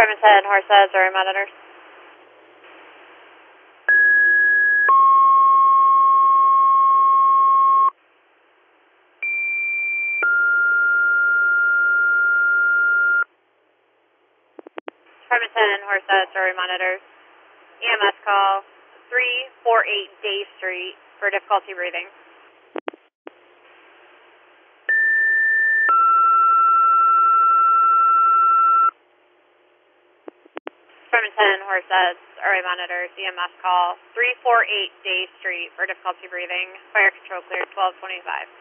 Department 10, Horseheads, area monitors. Department 10, Horseheads, area monitors. EMS call 348 Day Street for difficulty breathing. Department 10, Horseheads, area monitors. EMS call 348 Day Street for difficulty breathing. Fire control cleared 1225.